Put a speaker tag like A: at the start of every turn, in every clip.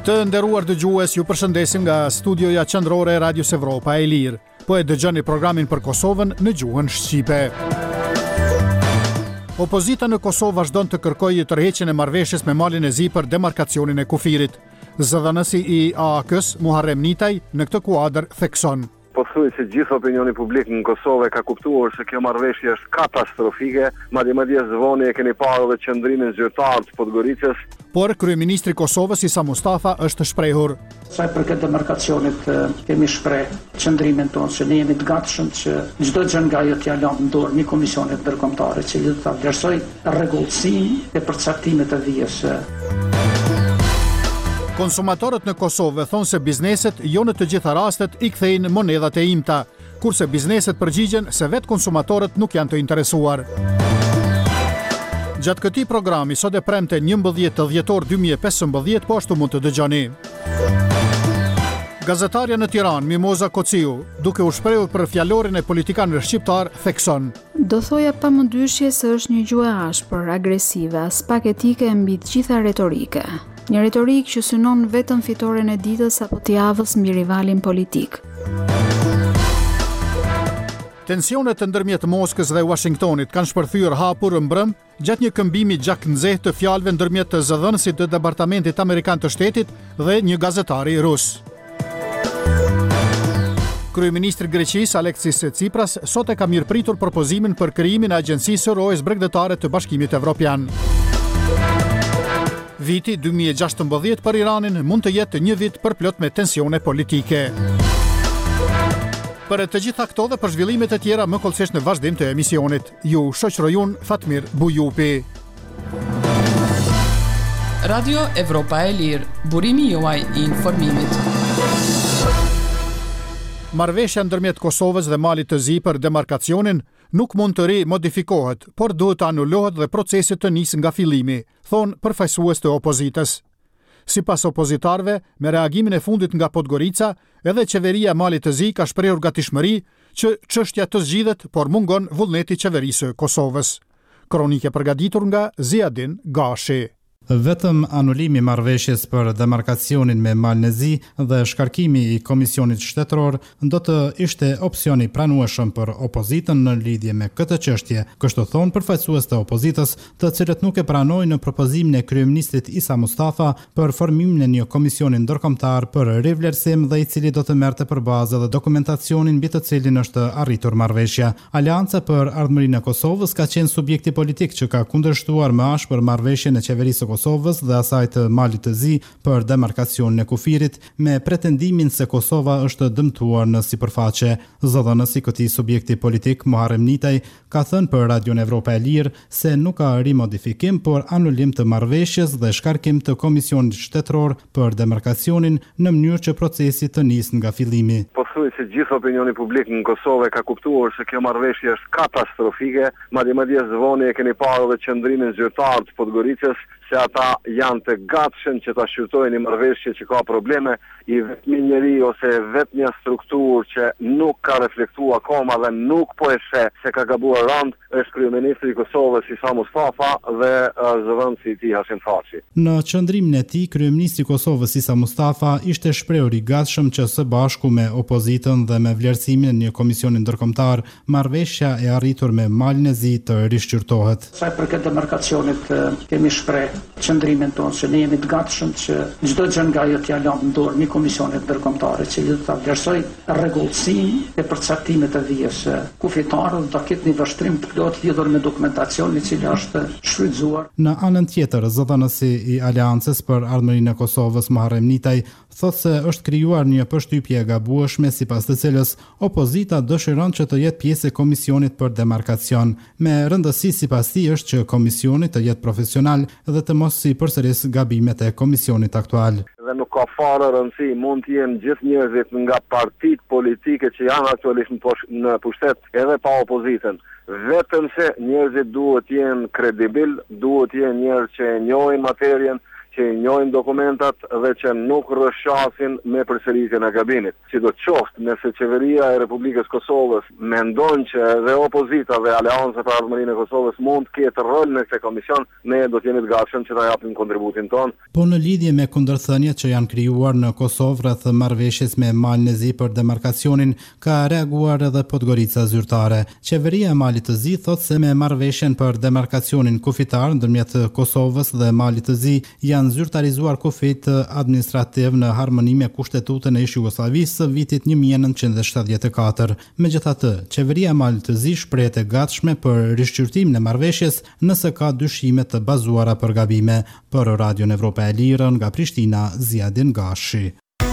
A: Të nderuar dëgjues, ju përshëndesim nga studioja qendrore e Radios Evropa e Lirë. Po e dëgjoni programin për Kosovën në gjuhën shqipe. Opozita në Kosovë vazhdon të kërkojë tërheqjen e marrëveshjes me Malin e Zi për demarkacionin e kufirit. Zëdhënësi i AAK-s Muharrem Nitaj në këtë kuadër thekson:
B: Po thuaj se gjithë opinioni publik në Kosovë ka kuptuar se kjo marrëveshje është katastrofike, madje zvoni e keni parë edhe qendrimin zyrtar të Podgoricës.
A: Por kryeministri i Kosovës Isa Mustafa është shprehur:
C: Sa i përket demarkacionit kemi shpreh qëndrimin tonë se ne jemi të gatshëm që çdo gjë nga ajo t'ia lëmë në dorë një komisioni ndërkombëtar i cili do ta vlerësoj rregullsinë e përcaktimit të vijës.
A: Konsumatorët në Kosovë thonë se bizneset jo në të gjitha rastet i kthejnë monedhat e imta, kurse bizneset përgjigjen se vetë konsumatorët nuk janë të interesuar. Gjatë këtij programi sot e premte 11 dhjetor 2015 po ashtu mund të dëgjoni. Gazetarja në Tiranë, Mimoza Kociu, duke u shprehur për fjalorin e politikanëve shqiptar, thekson:
D: Do thoja pamundyshje se është një gjuhë e ashpër, agresive, as pak etike mbi të gjitha retorike. Një retorik që synon vetëm fitoren e ditës apo të javës mbi rivalin politik.
A: Tensionet ndërmjet Moskës dhe Washingtonit kanë shpërthyer hapur mbrëm gjatë një këmbimi gjaknxehtë të fjalëve ndërmjet të zëdhënësit të Departamentit Amerikan të Shtetit dhe një gazetari rus. Kryeministri i Greqisë Aleksis Tsipras sot e ka mirëpritur propozimin për krijimin e Agjencisë Rojës Bregdetare të Bashkimit Evropian. Viti 2016 për Iranin mund të jetë një vit përplot me tensione politike. Për të gjitha këto dhe për zhvillimet e tjera më kollësisht në vazhdim të emisionit. Ju shoqëroj unë Fatmir Bujupi.
E: Radio Evropa e Lirë, burimi juaj i informimit.
A: Marrëveshja ndërmjet Kosovës dhe Malit të Zi për demarkacionin nuk mund të modifikohet, por duhet të anulohet dhe procesi të nisë nga fillimi, thonë përfaqësues të opozitës. Sipas opozitarëve, me reagimin e fundit nga Podgorica, edhe qeveria e Malit të Zi ka shprehur gatishmëri që çështja të zgjidhet, por mungon vullneti i qeverisë së Kosovës. Kronike përgatitur nga Ziadin Gashi.
F: Vetëm anulimi i marrëveshjes për demarkacionin me Malin e Zi dhe shkarkimi i Komisionit Shtetëror do të ishte opsioni pranueshëm për opozitën në lidhje me këtë çështje, kështu thon përfaqësues të opozitës, të cilët nuk e pranojnë në propozimin e kryeministrit Isa Mustafa për formimin e një komisioni ndërkombëtar për rivlerësim dhe i cili do të merrte për bazë dhe dokumentacionin mbi të cilin është arritur marrëveshja. Aleanca për Ardhmërinë e Kosovës ka qenë subjekti politik që ka kundërshtuar më ashpër marrëveshjen e qeverisë Kosovës dhe asaj të Malit të Zi për demarkacionin e kufirit me pretendimin se Kosova është dëmtuar në sipërfaqe. Zëdhënësi i këtij subjekti politik Muharrem Nitaj ka thënë për Radion Evropa e Lirë se nuk ka rimodifikim, por anulim të marrëveshjes dhe shkarkim të Komisionit Shtetëror për demarkacionin në mënyrë që procesi të nisë nga fillimi.
B: Po thuaj se gjithë opinioni publik në Kosovë ka kuptuar se kjo marrëveshje është katastrofike, madje zvoni e keni parë edhe qendrimin zyrtar të Podgoricës se ata janë të gatshëm që ta shqyrtojnë një marrëveshje që ka probleme, i vetmi njeri ose vetë një strukturë që nuk ka reflektuar akoma dhe nuk po e sheh se ka gabuar rand është kryeministri i Kosovës Isa Mustafa dhe zëvendësi i tij Hashim Thaçi.
F: Në qëndrimin e tij, kryeministri i Kosovës Isa Mustafa ishte shprehur i gatshëm që së bashku me opozitën dhe me vlerësimin e një komisioni ndërkombëtar, marrëveshja e arritur me Malin e Zi të rishqyrtohet.
C: Sa i përket demarkacionit kemi shpreh qëndrimin tonë se ne jemi të gatshëm që çdo gjë nga ajo t'ia lëmë në dorë një komisioni ndërkombëtar i cili do ta vlerësoj rregullsinë e përcaktimit të vijës kufitare dhe ta ketë një vështrim të plotë lidhur me dokumentacionin i cili është shfrytzuar.
F: Në anën tjetër, zëdhënësi i Aleancës për Ardhmërinë e Kosovës Muharrem Nitaj thotë se është krijuar një përshtypje e gabueshme sipas të cilës opozita dëshiron që të jetë pjesë e komisionit për demarkacion. Me rëndësi sipas tij është që komisioni të jetë profesional dhe të mos i përsëris gabimet e komisionit aktual.
B: Dhe nuk ka fare rëndësi, mund të jenë gjithë njerëzit nga partitë politike që janë aktualisht në pushtet edhe pa opozitën. Vetëm se njerëzit duhet të jenë kredibil, duhet të jenë njerëz që e njohin materien, që i njohin dokumentat dhe që nuk rrëshqasin me përsëritjen e gabimit. Sidoqoftë, nëse qeveria e Republikës Kosovës mendon që dhe opozita dhe Aleanca për Ardhmërinë e Kosovës mund të ketë rol në këtë komision, ne do të jemi të gatshëm që ta japim kontributin ton.
F: Po në lidhje me kundërthëniet që janë krijuar në Kosovë rreth marrëveshjes me Malin e Zi për demarkacionin, ka reaguar edhe Podgorica zyrtare. Qeveria e Malit të Zi thotë se me marrëveshjen për demarkacionin kufitar ndërmjet Kosovës dhe Malit të Zi janë zyrtarizuar kufit administrativ në harmoni me Kushtetutën e Jugosllavisë së vitit 1974. Megjithatë, qeveria e Malit të Zi shprehet e gatshme për rishqyrtimin e marrëveshjes nëse ka dyshime të bazuara për gabime. Për Radion Evropa e Lirë nga Prishtina, Ziadin Gashi.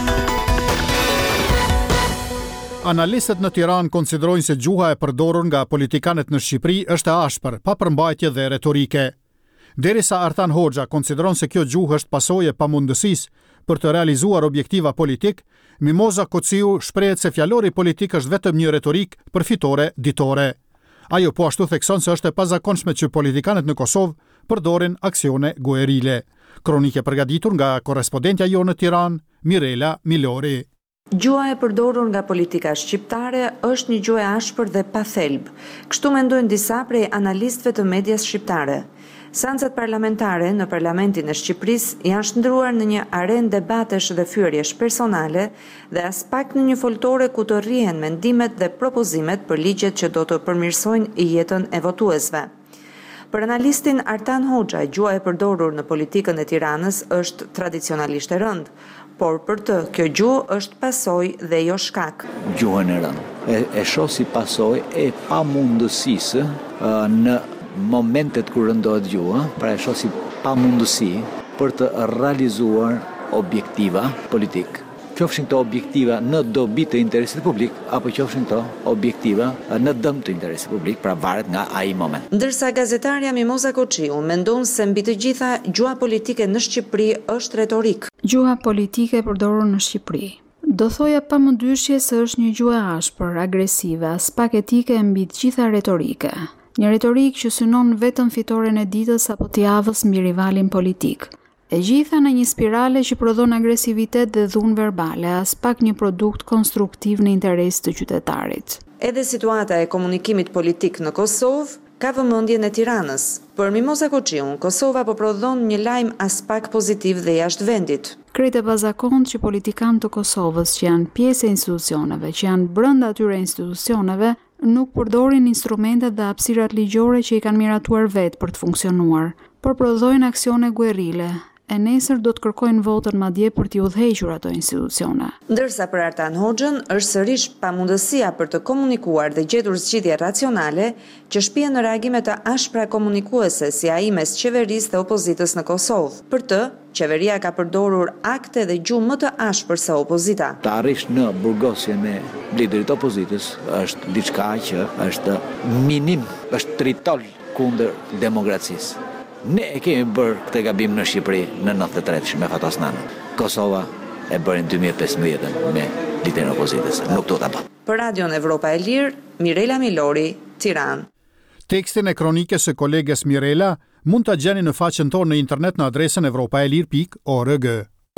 A: Analistët në Tiranë konsiderojnë se gjuha e përdorur nga politikanët në Shqipëri është e ashpër, pa përmbajtje dhe retorike. Derisa Artan Hoxha konsideron se kjo gjuhë është pasojë e pamundësisë për të realizuar objektiva politik, Mimoza Kociu shprehet se fjalori politik është vetëm një retorik përfitore ditore. Ajo po ashtu thekson se është e pazakonshme që politikanët në Kosovë përdorin aksione guerile. Kronike përgatitur nga korrespondentja jonë në Tiranë, Mirela Milori.
G: Gjuha e përdorur nga politika shqiptare është një gjuhë e ashpër dhe pa thelb. Kështu mendojnë disa prej analistëve të medias shqiptare. Seancat parlamentare në Parlamentin e Shqipërisë janë shndruar në një arenë debatesh dhe fyerjesh personale dhe as pak në një foltore ku të rrihen mendimet dhe propozimet për ligjet që do të përmirësojnë jetën e votuesve. Për analistin Artan Hoxha, gjuha e përdorur në politikën e Tiranës është tradicionalisht e rëndë, por për të, kjo gjuhë është pasojë dhe jo shkak.
H: Gjuhën e rëndë e shoh si pasojë e pamundësisë në momentet kur rëndohet gjuha, pra e shoh si pamundësi për të realizuar objektiva politik. Qofshin këto objektiva në dobi të interesit publik, apo qofshin këto objektiva në dëm të interesit publik, pra varet nga ai moment.
G: Ndërsa gazetarja Mimoza Kociu mendon se mbi të gjitha gjuha politike në Shqipëri është retorik.
D: Gjuha politike përdorur në Shqipëri. Do thoja pamundyshje se është një gjuhë e ashpër, agresive, as pak etike mbi të gjitha retorike. Një retorik që synon vetëm fitoren e ditës apo të javës mbi rivalin politik. E gjitha në një spirale që prodhon agresivitet dhe dhunë verbale, as pak një produkt konstruktiv në interes të qytetarit.
G: Edhe situata e komunikimit politik në Kosovë ka vëmendjen e Tiranës. Për Mimoza Kociun, Kosova po prodhon një lajm as pak pozitiv dhe jashtë vendit.
D: Krejt e bazakont që politikanë të Kosovës që janë pjesë e institucioneve, që janë brenda atyre institucioneve, nuk përdorin instrumentet dhe hapësirat ligjore që i kanë miratuar vetë për të funksionuar, por prodhojnë aksione guerrile, e nesër do të kërkojnë votën madje për t'i udhëhequr ato institucione.
G: Ndërsa për Artan Hoxhën është sërish pamundësia për të komunikuar dhe gjetur zgjidhje racionale që shpihen në reagime të ashpra komunikuese si ai mes qeverisë dhe opozitës në Kosovë. Për të, qeveria ka përdorur akte dhe gjuhë më të ashpër se opozita.
H: Të arrish në burgosjen e liderit opozitës është diçka që është minim, është tritol kundër demokracisë. Ne e kemi bërë këtë gabim në Shqipëri në 93 me Fatos Nano. Kosova e bëri në 2015 me liderin e opozitës. Nuk do ta bë.
G: Për Radion Evropa e Lirë, Mirela Milori, Tiranë.
A: Tekstin e kronikës së koleges Mirela mund ta gjeni në faqen tonë në internet në adresën evropaelir.org.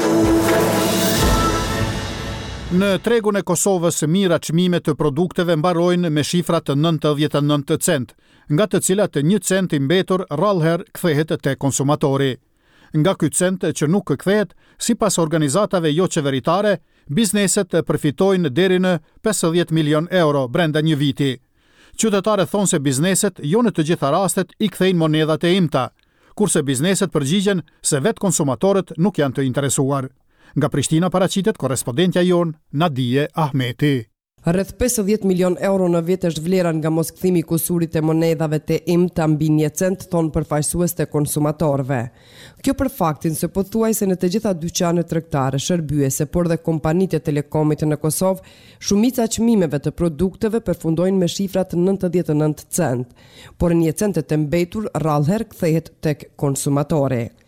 A: Në tregun e Kosovës, mira çmimet të produkteve mbarojnë me shifra të 99 cent, nga të cilat 1 cent i mbetur rrallëherë kthehet te konsumatori. Nga ky cent që nuk kthehet, sipas organizatave jo qeveritare, bizneset përfitojnë deri në 50 milion euro brenda një viti. Qytetarët thonë se bizneset jo në të gjitha rastet i kthejnë monedhat e imta, kurse bizneset përgjigjen se vetë konsumatorët nuk janë të interesuar. Nga Prishtina paraqitet korrespondentja jon Nadije Ahmeti.
I: Rreth 50 milion euro në vit është vlera nga moskthimi i kusurit të monedhave të imta mbi 1 cent, thonë përfaqësues të konsumatorëve. Kjo për faktin se pothuajse në të gjitha dyqanet tregtare, shërbyese, por dhe kompanitë e telekomit në Kosovë, shumica çmimeve të produkteve përfundojnë me shifra të 99 cent, por 1 cent të mbetur rrallëherë kthehet tek konsumatori.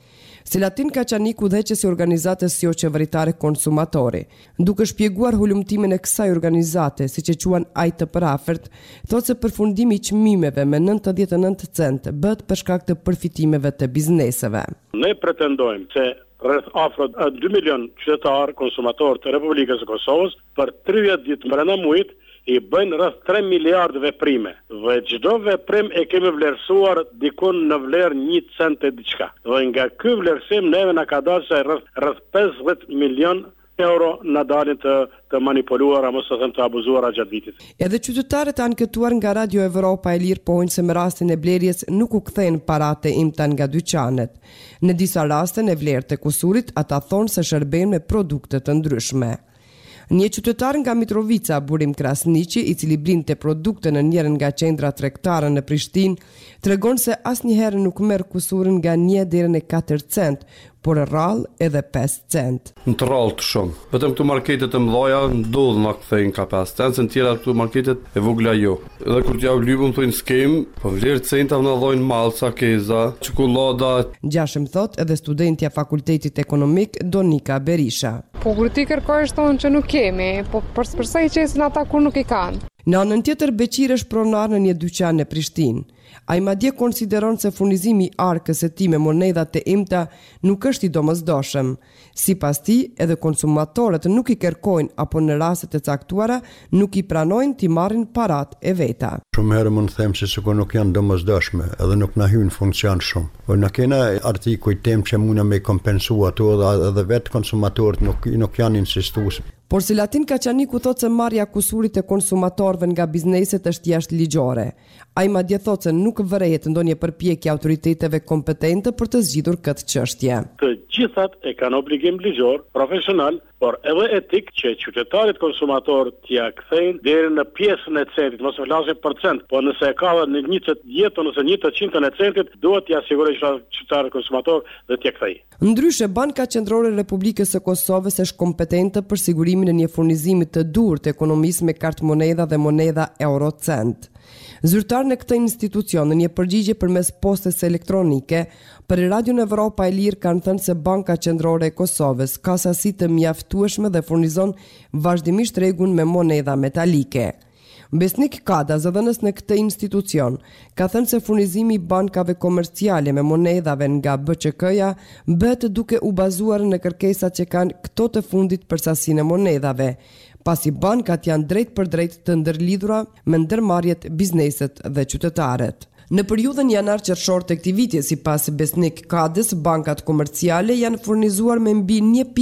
I: Selatin Kaçaniku udhëheqësi i organizatës jo qeveritare Konsumatori, duke shpjeguar hulumtimin e kësaj organizate, siç e quan ai të përafërt, thotë se përfundimi i çmimeve me 99 cent bëhet për shkak të përfitimeve të bizneseve.
J: Ne pretendojmë se rreth afro 2 milion qytetarë konsumatorë të Republikës së Kosovës për 30 ditë brenda muajit i bëjnë rreth 3 miliardë veprime. Dhe çdo veprim e kemi vlerësuar dikun në vlerë 1 cent e diçka. Dhe nga ky vlerësim neve na ka dalë se rreth 50 milion euro në dalin të manipuluara, mos të them të abuzuara gjatë vitit.
I: Edhe qytetarët ankëtuar nga Radio Evropa e Lirë pohojnë se me rastin e blerjes nuk u kthejnë paratë imta nga dyqanet. Në disa raste në vlerë të kusurit, ata thonë se shërben me produkte të ndryshme. Një qytetar nga Mitrovica, Burim Krasniqi, i cili blinte produkte në njërin nga qendra tregtare në Prishtinë, tregon se asnjëherë nuk merr kusurin nga 1 deri në 4 cent, por rrallë edhe 5 cent.
K: Në të rrallë të shumë. Vetëm këtu marketet e mëdha ndodh na kthejnë ka 5 cent, në tjera këtu marketet e vogla jo. Edhe kur t'ja lypëm thonë skem, po vlerë centa na dhojnë mallca, keza, çokolada.
I: Gjashëm thot edhe studentja Fakultetit Ekonomik Donika Berisha.
L: Po kur ti kërkosh thonë që nuk kemi, po përsa i qesin ata kur nuk i kanë.
I: Në anën tjetër Beqir është pronar në një dyqan në Prishtinë. Ai madje konsideron se furnizimi i arkës së tij me monedha të imta nuk është i domosdoshëm. Sipas tij, edhe konsumatorët nuk i kërkojnë apo në raste të caktuara nuk i pranojnë t'i marrin paratë e veta.
M: Shumë herë mund të them se sikur nuk janë domosdoshme, edhe nuk na hyn funksion shumë. Po na kena artikuj tem që mundë me kompensu ato edhe vetë konsumatorët nuk janë insistues.
I: Por Selatin Kaçaniku thotë se marrja kusurit e konsumatorëve nga bizneset është jashtë ligjore. Ai madje thotë se nuk vërehet ndonjë përpjekje autoriteteve kompetente për të zgjidhur këtë çështje.
J: Të gjithat e kanë obligim ligjor, profesional, por edhe etik që qytetarit konsumator t'ia kthejnë deri në pjesën e centit, mos e flasim për cent, po nëse e ka në 1/10 ose 1/100 e centit, duhet t'i sigurojë qytetarit konsumator dhe t'ia kthejë.
I: Ndryshe, Banka Qendrore e Republikës së Kosovës është kompetente për sigurimin e një furnizimi të dur të ekonomisë me kartë monedha dhe monedha euro cent. Zyrtar në këtë institucion në një përgjigje përmes postës elektronike për Radio Evropa e Lirë kanë thënë se Banka Qendrore e Kosovës ka sasi të mjaftueshme dhe furnizon vazhdimisht tregun me monedha metalike. Besnik Kada, zëdhënës në këtë institucion, ka thënë se furnizimi i bankave komerciale me monedhave nga BÇK-ja bëhet duke u bazuar në kërkesat që kanë këto të fundit për sasinë e monedhave, pasi bankat janë drejt për drejt të ndërlidhura me ndërmarrjet, bizneset dhe qytetarët. Në periudhën janar-qershor të këtij viti, sipas Besnik Kadës, bankat komerciale janë furnizuar me mbi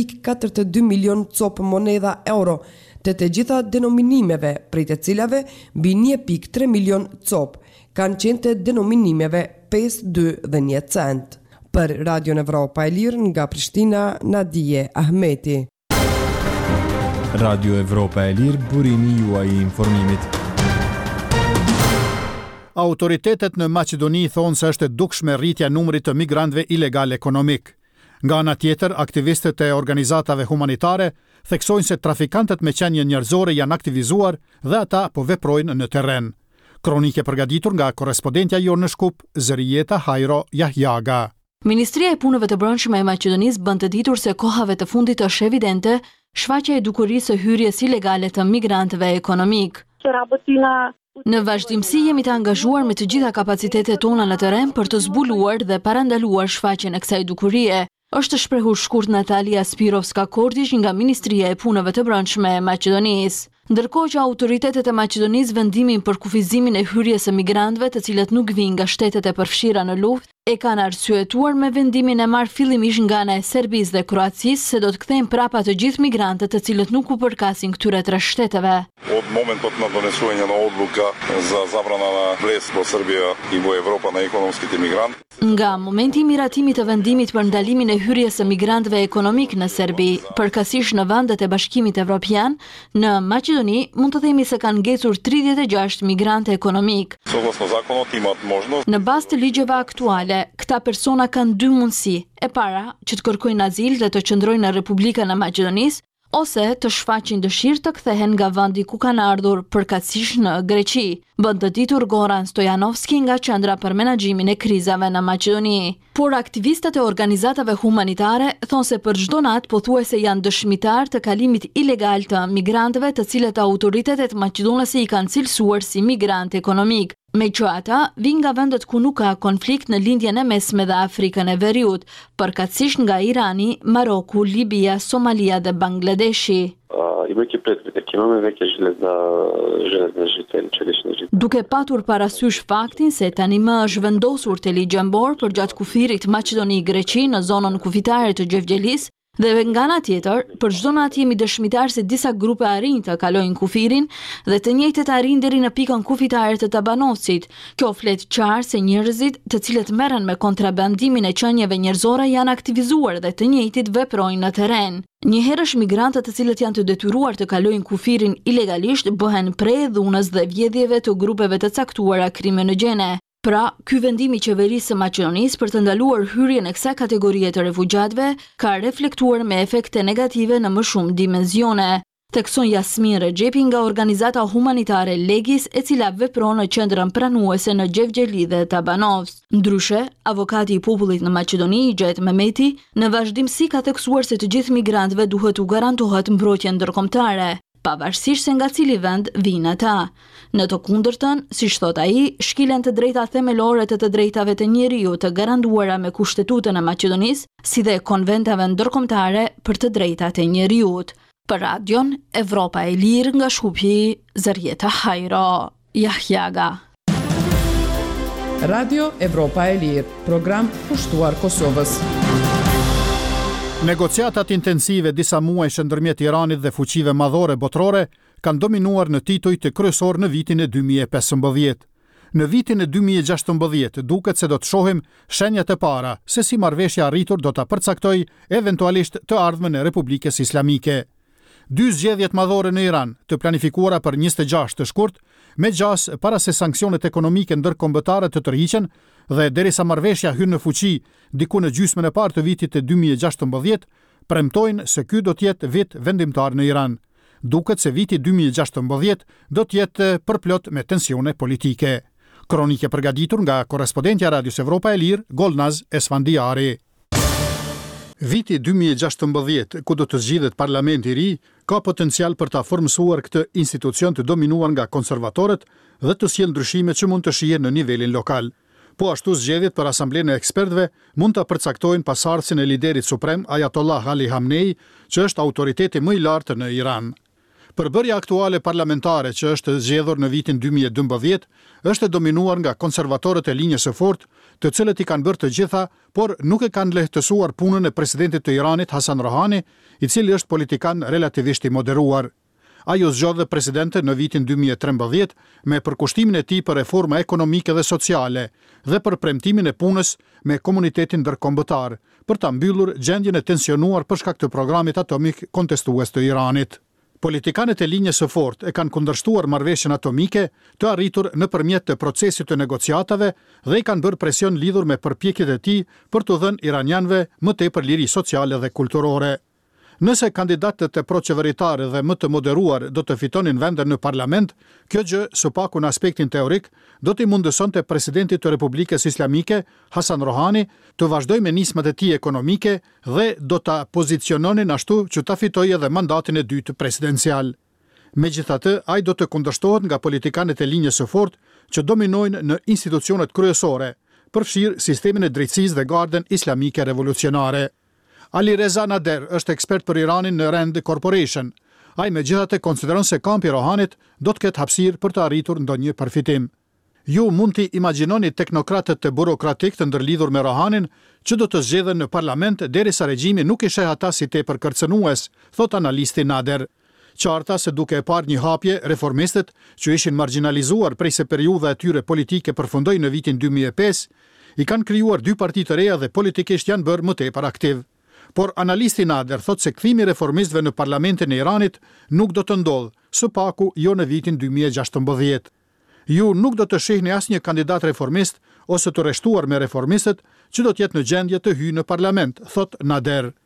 I: 1.42 milion copë monedha euro të gjitha denominimeve, prej të cilave mbi 1.3 milion copë kanë qenë të denominimeve 5, 2 dhe 1 cent. Për Radio Evropa e Lirë nga Prishtina, Nadije Ahmeti.
N: Radio Evropa e Lirë, burimi juaj i informimit.
A: Autoritetet në Maqedoni thonë se është e dukshme rritja numrit të migrantëve ilegal ekonomik. Nga ana tjetër, aktivistët e organizatave humanitare theksojnë se trafikantët me qenie njerëzore janë aktivizuar dhe ata po veprojnë në terren. Kronike përgatitur nga korrespondentja jonë në Shkup, Zërijeta Hajro Jahjaga.
O: Ministria e Punëve të Brendshme e Maqedonisë bën të ditur se kohave të fundit është evidente shfaqja e dukurisë së hyrjes ilegale të migrantëve ekonomik. Në vazhdimsi jemi të angazhuar me të gjitha kapacitetet tona në terren për të zbuluar dhe parandaluar shfaqjen e kësaj dukurie, është shprehur shkurt Natalia Spirovska-Kordish nga Ministria e Punëve të Brendshme e Maqedonisë. Ndërkohë që autoritetet e Maqedonisë vendimin për kufizimin e hyrjes së migrantëve të cilët nuk vijnë nga shtetet e përfshira në luftë, e kanë arsyetuar me vendimin e marrë fillimisht nga ana e Serbisë dhe Kroacisë se do të kthejnë prapa të gjithë migrantët të cilët nuk u përkasin këtyre tre shteteve.
P: Od momentot na donesuanja na odluka za zabrana na vles po Serbia i po Evropa na ekonomskih imigrantë.
O: Nga momenti i miratimit të vendimit për ndalimin e hyrjes së migrantëve ekonomik në Serbi, përkatësisht në vendet e Bashkimit Evropian, në Maqedoni mund të themi se kanë ngecur 36 migrantë ekonomik. Në bazë të ligjeve aktuale, këta persona kanë dy mundësi. E para, që të kërkojnë azil dhe të qëndrojnë në Republikën e Maqedonisë, ose të shfaqin dëshirë të kthehen nga vendi ku kanë ardhur përkatësisht në Greqi, bën të ditur Goran Stojanovski nga Qendra për Menaxhimin e Krizave në Maqedoni. Por aktivistët e organizatave humanitare thonë se për çdo natë pothuajse janë dëshmitar të kalimit ilegal të migrantëve, të cilët autoritetet maqedonase i kanë cilësuar si migrant ekonomik. Me që ata vinë nga vendet ku nuk ka konflikt në lindjen e mesme dhe Afrikën e Veriut, përkatësisht nga Irani, Maroku, Libia, Somalia dhe Bangladeshi. Duke patur parasysh faktin se tani më është vendosur te ligjembor për gjatë kufirit Maqedoni-Greqi në zonën kufitare të Gjevgjelis, dhe nga ana tjetër, për çdo natë jemi dëshmitar se disa grupe arrin të kalojnë kufirin dhe të njëjtët arrin deri në pikën kufitare të Tabanovcit. Kjo flet qartë se njerëzit të cilët merren me kontrabandimin e qenieve njerëzore janë aktivizuar dhe të njëjtit veprojnë në terren. Njëherësh migrantët të cilët janë të detyruar të kalojnë kufirin ilegalisht bëhen prej dhunës dhe vjedhjeve të grupeve të caktuara kriminogjene. Pra, ky vendim i qeverisë së Maqedonisë për të ndaluar hyrjen e kësaj kategorie të refugjatëve ka reflektuar me efekte negative në më shumë dimensione. Thekson Jasmin Rexhepi nga organizata humanitare Legis, e cila vepron në qendrën pranuese në Gjevgjeli dhe Tabanovc. Ndryshe, avokati i popullit në Maqedoni, Xhet Mehmeti, në vazhdimsi ka theksuar se të gjithë migrantëve duhet u garantohet mbrojtje ndërkombëtare, pavarësisht se nga cili vend vinë ata. Në të kundërtën, siç thot ai, shkilen të drejta themelore të drejtave të njeriut të garantuara me Kushtetutën e Maqedonisë, si dhe konventave ndërkombëtare për të drejtat e njeriut. Për Radion Evropa e Lirë nga Shkupi, Zërjeta Hajro, Jahjaga.
E: Radio Evropa e Lirë, program pushtuar Kosovës.
A: Negociatat intensive disa muajsh ndërmjet Iranit dhe fuqive madhore botërore kanë dominuar në tituj të kryesor në vitin e 2015. Në vitin e 2016 duket se do të shohim shenjat e para se si marrëveshja arritur do ta përcaktoj eventualisht të ardhmen e Republikës Islamike. 2 zgjedhjet madhore në Iran, të planifikuara për 26 të shkurt, me gjas para se sanksionet ekonomike ndërkombëtare të tërhiqen dhe derisa marrëveshja hyn në fuqi diku në gjysmën e parë të vitit të 2016, premtojnë se ky do të jetë vit vendimtar në Iran. Duket se viti 2016 do të jetë përplot me tensione politike. Kronike përgatitur nga korrespondentja e Radios Evropa e Lirë, Golnaz Esfandiari. Viti 2016, ku do të zgjidhet parlamenti i ri, ka potencial për ta formsuar këtë institucion të dominuar nga konservatorët dhe të sjellë ndryshime që mund të shihen në nivelin lokal. Po ashtu zgjedhjet për asamblenë e ekspertëve mund të përcaktojnë pasardhësin e liderit suprem Ayatollah Ali Khamenei, që është autoriteti më i lartë në Iran. Përbërja aktuale parlamentare që është zgjedhur në vitin 2012 është dominuar nga konservatorët e linjës së fortë, të cilët i kanë bërë të gjitha, por nuk e kanë lehtësuar punën e presidentit të Iranit Hasan Rohani, i cili është politikan relativisht i moderuar. Ajo zgjodhe presidente në vitin 2013 me përkushtimin e tij për reforma ekonomike dhe sociale dhe për premtimin e punës me komunitetin ndërkombëtar për ta mbyllur gjendjen e tensionuar për shkak të programit atomik kontestues të Iranit. Politikanët e linjës së fortë e kanë kundërshtuar marrëveshjen atomike të arritur nëpërmjet të procesit të negociatave dhe i kanë bërë presion lidhur me përpjekjet e tij për të dhënë iranianëve më tepër liri sociale dhe kulturore. Nëse kandidatët e proqeveritare dhe më të moderuar do të fitonin vende në parlament, kjo gjë, së paku në aspektin teorik, do t'i mundësonte presidentit të Republikës Islamike, Hasan Rohani, të vazhdojë me nismat e tij ekonomike dhe do ta poziciononin ashtu që ta fitojë edhe mandatin e dytë presidencial. Megjithatë, ai do të kundërshtohet nga politikanët e linjës së fortë që dominojnë në institucionet kryesore, përfshirë sistemin e drejtësisë dhe Gardën Islamike Revolucionare. Ali Reza Nader është ekspert për Iranin në Rand Corporation. Ai megjithatë konsideron se kampi i Rohanit do të ketë hapësirë për të arritur ndonjë përfitim. Ju mund t'i imagjinoni teknokratët të burokratik të ndërlidhur me Rohanin që do të zgjedhen në parlament derisa regjimi nuk i sheh ata si tepër kërcënues, thot analisti Nader. Qarta se duke e parë një hapje, reformistët që ishin marginalizuar prej se periudha e tyre politike përfundoi në vitin 2005, i kanë krijuar 2 parti të reja dhe politikisht janë bërë më tepër aktiv. Por analisti Nader thot se kthimi i reformistëve në parlamentin e Iranit nuk do të ndodhë, së paku jo në vitin 2016. Ju nuk do të shihni asnjë kandidat reformist ose të rreshtuar me reformistët që do të jetë në gjendje të hyjë në parlament, thot Nader.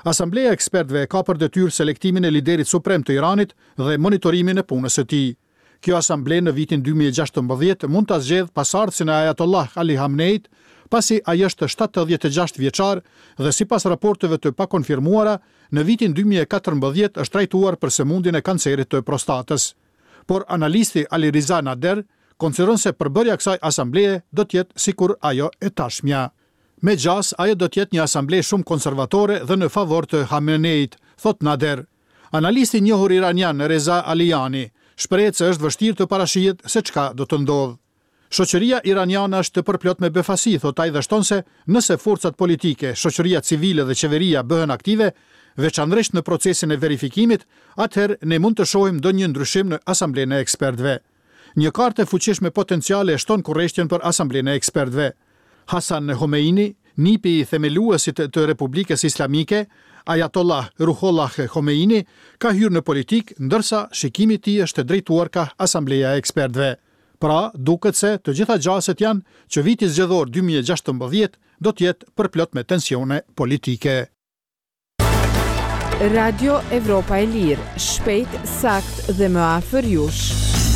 A: Asambleja e ekspertëve ka për detyrë selektimin e liderit suprem të Iranit dhe monitorimin e punës së tij. Kjo asamble në vitin 2016 mund ta zgjedh pasardhësin e Ayatollah Ali Khameneit, pasi ai është 76 vjeçar dhe sipas raporteve të pakonfirmuara, në vitin 2014 është trajtuar për sëmundjen e kancerit të prostatës. Por analisti Ali Riza Nader konsideron se përbërja e kësaj asambleje do të jetë sikur ajo e tashmja. Me gjas, ajo do të jetë një asamble shumë konservatore dhe në favor të Khameneit, thot Nader. Analisti i njohur iranian Reza Aliani shprehet se është vështirë të parashihet se çka do të ndodhë. Shoqëria iraniane është të përplot me befasi, thot ai, dhe shton se nëse forcat politike, shoqëria civile dhe qeveria bëhen aktive, veçanërisht në procesin e verifikimit, atëherë ne mund të shohim ndonjë ndryshim në asamblenë e ekspertëve. Një kartë e fuqishme potenciale e shton kurreshtjen për asamblenë e ekspertëve. Hasan Khomeini, nipi i themeluesit të Republikës Islamike, Ayatollah Ruhollah Khomeini, ka hyrë në politik, ndërsa shikimi i tij është drejtuar ka asambleja e ekspertëve. Pra, duket se të gjitha gjaset janë që viti zgjedhor 2016 do të jetë përplot me tensione politike.
Q: Radio Evropa e Lirë, shpejt, sakt dhe më afër jush.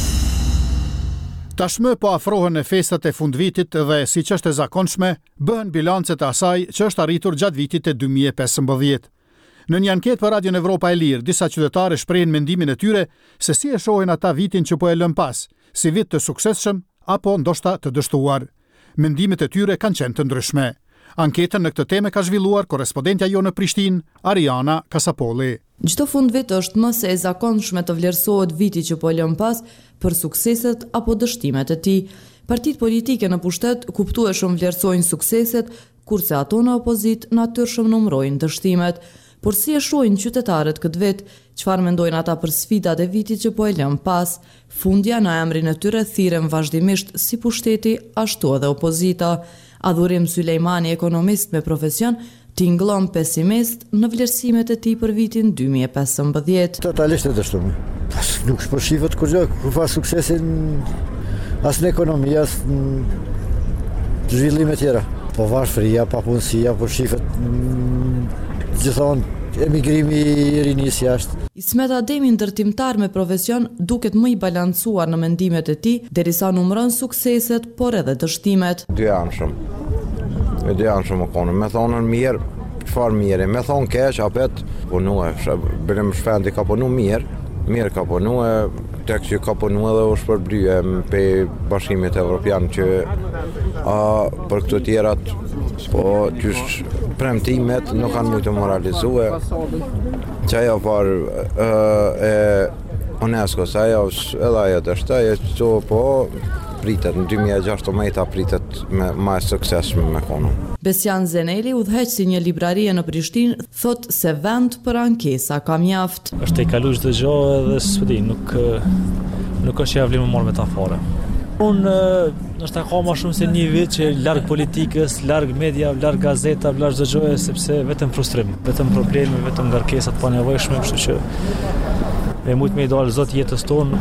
A: Tashmë po afrohen e festat e fundvitit dhe siç është e zakonshme, bëhen bilancet e asaj që është arritur gjatë vitit e 2015. Në një anketë për Radion Evropa e Lirë, disa qytetarë shprehin mendimin e tyre se si e shohin ata vitin që po e lën pas, si vit të suksesshëm apo ndoshta të dështuar. Mendimet e tyre kanë qenë të ndryshme. Anketën në këtë temë ka zhvilluar korrespondentja jonë në Prishtinë, Ariana Kasapolli.
R: Çdo fundvit është më se e zakonshme të vlerësohet viti që po lën pas për sukseset apo dështimet e tij. Partitë politike në pushtet kuptueshëm vlerësojnë sukseset, kurse ato në opozit natyrshëm numërojnë dështimet. Por si e shohin qytetarët këtë vit, çfarë mendojnë ata për sfidat e vitit që po e lën pas? Fundja në emrin e tyre thirrën vazhdimisht si pushteti, ashtu edhe opozita. Adhurim Sulejmani, ekonomist me profesion, tingëllon pesimist në vlerësimet e tij për vitin 2015.
S: Totalisht e dështuar. Nuk shpërshifet kur fa suksesin as në ekonomi, as në zhvillime tjera. Po varfëria, papunësia, po shifet gjithmonë emigrimi i rinis jashtë.
R: Ismet Ademi, ndërtimtar me profesion, duket më i balancuar në mendimet e tij, derisa numëron sukseset, por edhe dështimet.
T: Dy anshëm më konë, me thonën mirë, çfarë mirë, me thonë keq, apet punue, bërëm shpendi ka punu mirë ka punu, tek që ka punu edhe u shpërblyje pe bashkimit evropian që për këto tjerat, po qysh premtimet nuk kanë mujtë moralizue, që ajo par e UNESCO, ajo edhe ajo të shtaj, që po pritet, në 2016 pritet me ma suksesshme me kono.
R: Besian Zeneli, udhëheqësi një librarie në Prishtinë, thot se vend për ankesa ka mjaft.
U: Është e kaluar çdo gjë edhe s'di, nuk është që ja vlen më marr metafore. Unë nështë ka ma shumë se një vit që larg politikës, larg media, larg gazeta, larg çdo gjëje, sepse vetëm frustrim, vetëm probleme, vetëm ngarkesat pa nevojshme, kështu që e mujt me i dalë Zot jetës tonë.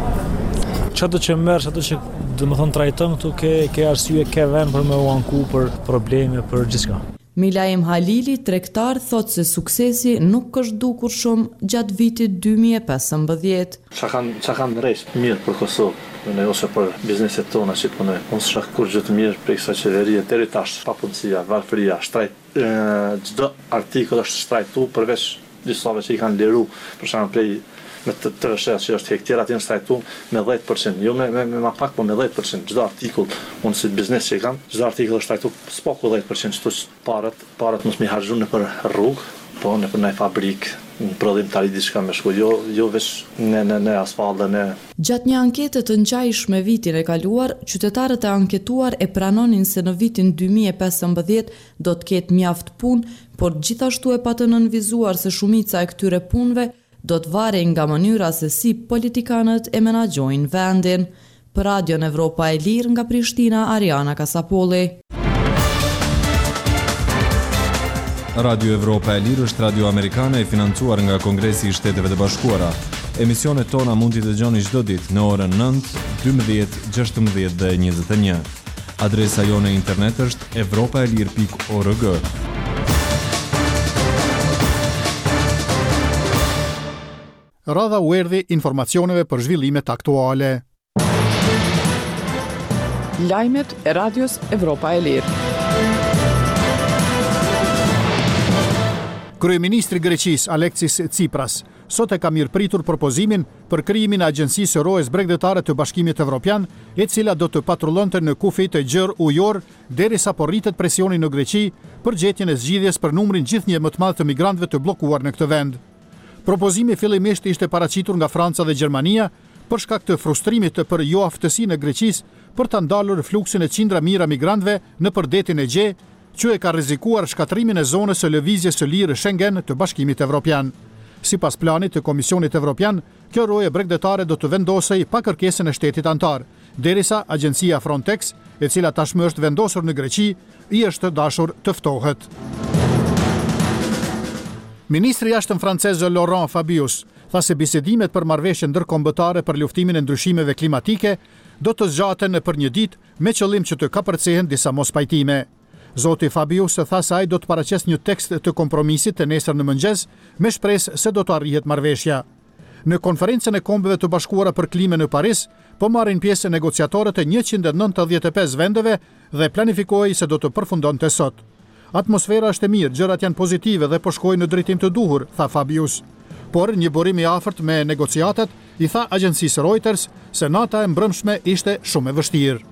U: Çdo që merr, çdo që do të thonë trajton këtu ke arsye, ke vend për me u anku për probleme, për gjithçka.
R: Milaim Halili, tregtar, thot se suksesi nuk është dukur shumë gjatë vitit 2015.
V: Çka kanë rresh mirë për Kosovë, ose për bizneset tona që punojnë. Unë s'ka kur gjë të mirë për kësaj qeverie deri tash, papunësia, varfëria, shtrajt, çdo artikull është shtrajtuar përveç disave që i kanë liru, për shembull prej me të rëshes që është hektjera të shtrajtu me 10%, jo me ma pak, po me 10%, çdo artikull, unë si biznes që i kam, çdo artikull është shtrajtu s'paku 10%, çto parat mos mi harxhu në për rrugë, po në për një fabrikë, në prodhimtari diçka me shku, jo veç në asfalt dhe në...
R: Gjatë një ankete të ngjajshme vitin e kaluar, qytetarët e anketuar e pranonin se në vitin 2015 do të ketë mjaft punë, por gjithashtu e patë nënvizuar se shumica e këtyre punëve do të varej nga mënyra se si politikanët e menaxhojnë vendin. Për Radion Evropa e Lirë nga Prishtina, Ariana Kasapolli.
N: Radio Evropa e Lirë është radio amerikane e financuar nga Kongresi i Shteteve të Bashkuara. Emisionet tona mund t'i dëgjoni çdo ditë në orën 9, 12, 16 dhe 21. Adresa jone internet është europaelir.org.
A: radha u erdhi informacioneve për zhvillimet aktuale.
E: Lajmet e Radios Evropa e Lirë.
A: Kryeministri i Greqisë Aleksis Tsipras sot e ka mirëpritur propozimin për krijimin e Agjencisë së Rojes Bregdetare të Bashkimit Evropian, e cila do të patrullonte në kufi të gjerë ujor derisa po rritet presioni në Greqi për gjetjen e zgjidhjes për numrin gjithnjë më të madh të migrantëve të bllokuar në këtë vend. Propozimi fillimisht ishte paraqitur nga Franca dhe Gjermania për shkak të frustrimit për jo aftësi në Greqisë për ta ndalur fluksin e qindra mijëra migrantëve nëpër detin e Egje, që e ka rrezikuar shkatrimin e zonës së lëvizjes së lirë Schengen të Bashkimit Evropian. Sipas planit të Komisionit Evropian, kjo roje bregdetare do të vendosej pa kërkesën e shtetit antar, derisa agjencia Frontex, e cila tashmë është vendosur në Greqi, i është dashur të ftohet. Ministri i jashtëm francez Laurent Fabius tha se bisedimet për marrëveshje ndërkombëtare për luftimin e ndryshimeve klimatike do të zgjaten për një ditë me qëllim që të kapërcehen disa mospajtime. Zoti Fabius tha se ai do të paraqes një tekst të kompromisit të nesër në mëngjes me shpresë se do të arrihet marrëveshja. Në konferencën e Kombeve të Bashkuara për Klimën në Paris, po marrin pjesë negociatorët e 195 vendeve dhe planifikohej se do të përfundonte sot. Atmosfera është e mirë, gjërat janë pozitive dhe po shkojnë në drejtim të duhur, tha Fabius. Por një burim i afërt me negociatat i tha agjencisë Reuters se nata e mbrëmshme ishte shumë e vështirë.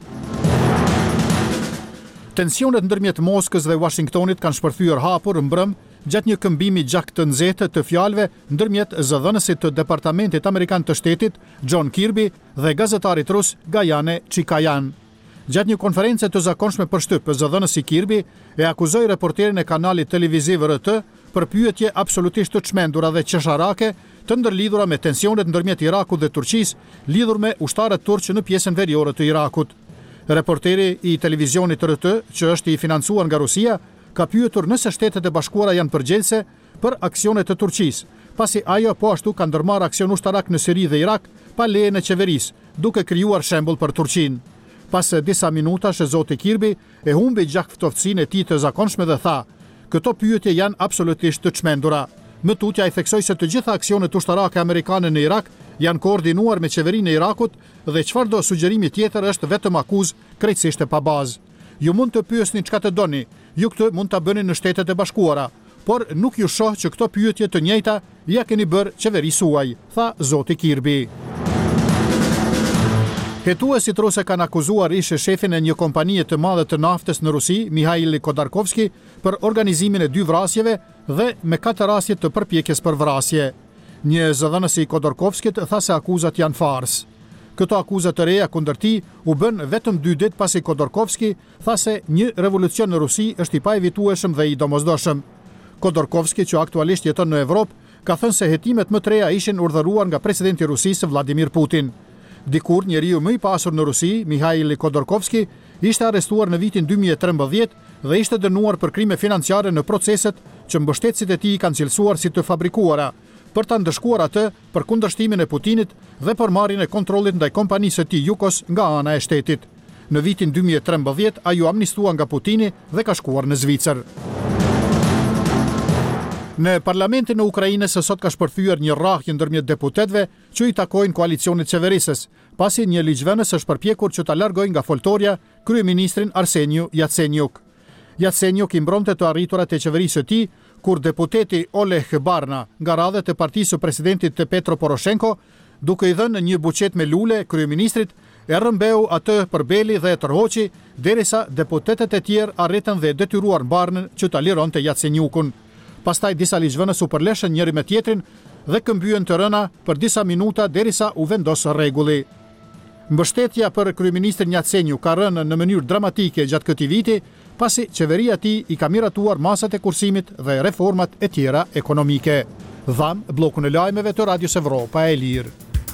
A: Tensionet ndërmjet Moskës dhe Washingtonit kanë shpërthyer hapur mbrëm gjatë një këmbimi gjak të nxehtë të fjalëve ndërmjet zëdhënësit të Departamentit Amerikan të Shtetit John Kirby dhe gazetarit rus Gayane Chikayan. Gjatë një konference të zakonshme për shtyp, zëdhënësi Kirby e akuzoi reporterin e kanalit televiziv RT për pyetje absolutisht të çmendura dhe qesharake të ndërlidhura me tensionet ndërmjet Irakut dhe Turqisë, lidhur me ushtarët turq në pjesën veriore të Irakut. Reporteri i televizionit RT, që është i financuar nga Rusia, ka pyetur nëse Shtetet e Bashkuara janë përgjegjëse për aksionet të Turqisë, pasi ajo po ashtu ka ndërmarrë aksion ushtarak në Siri dhe Irak pa lejen e qeverisë, duke krijuar shembull për Turqinë. Pas disa minutash zoti Kirby e humbi gjak ftoftsinë e tij të zakonshme dhe tha: "Këto pyetje janë absolutisht të çmendura." Më tutje ai theksoi se të gjitha aksionet ushtarake amerikane në Irak janë koordinuar me qeverinë e Irakut dhe çfarëdo sugjerimi tjetër është vetëm akuzë krejtësisht e pa bazë. Ju mund të pyesni çka të doni, ju këtë mund ta bëni në Shtetet e Bashkuara, por nuk ju shoh që këto pyetje të njëjta ja keni bërë qeverisë suaj, tha zoti Kirby. Hetuesit rusë kanë akuzuar ish shefin e një kompanie të madhe të naftës në Rusi, Mihail Khodorkovsky, për organizimin e 2 vrasjeve dhe me 4 rasje të përpjekjes për vrasje. Një zëdhënës i Khodorkovskit tha se akuzat janë fars. Këto akuzat të reja kundër tij u bën vetëm 2 ditë pasi Khodorkovsky tha se një revolucion në Rusi është i paevitueshëm dhe i domosdoshëm. Khodorkovsky, që aktualisht jeton në Evropë, ka thënë se hetimet më të reja ishin urdhëruar nga presidenti i Rusisë Vladimir Putin. Dikur njeriu më i pasur në Rusi, Mihail Khodorkovsky, ishte arrestuar në vitin 2013 dhe ishte dënuar për krime financiare në proceset që mbështetësit e tij kanë cilësuar si të fabrikuara, për ta ndëshkuar atë për kundërshtimin e Putinit dhe për marrjen e kontrollit ndaj kompanisë së tij Yukos nga ana e shtetit. Në vitin 2013 ai u amnistua nga Putini dhe ka shkuar në Zvicër. Në parlamentin e Ukrainës sot ka shpërthyer një rrahje ndërmjet deputetëve që i takojnë koalicionit qeverisës, pasi një ligjvënës është përpjekur që ta largojë nga foltorja kryeministrin Arseniu Yatsenyuk. Yatsenyuk i mbronte të arriturat e qeverisë së tij kur deputeti Oleg Barna nga radhët e partisë së presidentit Petro Poroshenko, duke i dhënë një buqet me lule kryeministrit, e rrëmbeu atë për beli dhe e tërhoqi, derisa deputetët e tjerë arritën dhe detyruar Barnën që ta lironte Yatsenyukun. Pastaj disa ligjvënës u përleshën njëri me tjetrin dhe këmbyen të rëna për disa minuta derisa u vendos rregulli. Mbështetja për kryeministrin Yatsenyuk ka rënë në mënyrë dramatike gjatë këtij viti, pasi qeveria e tij i ka miratuar masat e kursimit dhe reformat e tjera ekonomike. Dham bllokun e lajmeve të Radios Evropa e Lirë.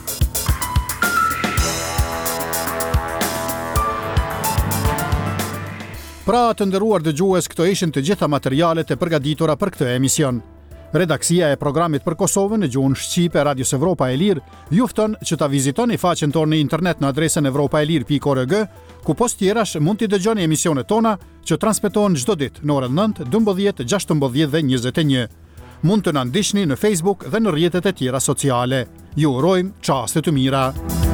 A: Pra të nderuar dëgjues, këto ishin të gjitha materialet e përgatitura për këtë emision. Redaksia e programit për Kosovën në gjuhën shqipe Radios Evropa e Lirë ju fton që ta vizitoni faqen tonë në internet në adresën evropaelir.org, ku post tjerash mund t'i dëgjoni emisionet tona që transmetohen çdo ditë në orën 9, 12, 16 dhe 21. mund të na ndiqni në Facebook dhe në rrjetet e tjera sociale. Ju urojmë çaste të mira.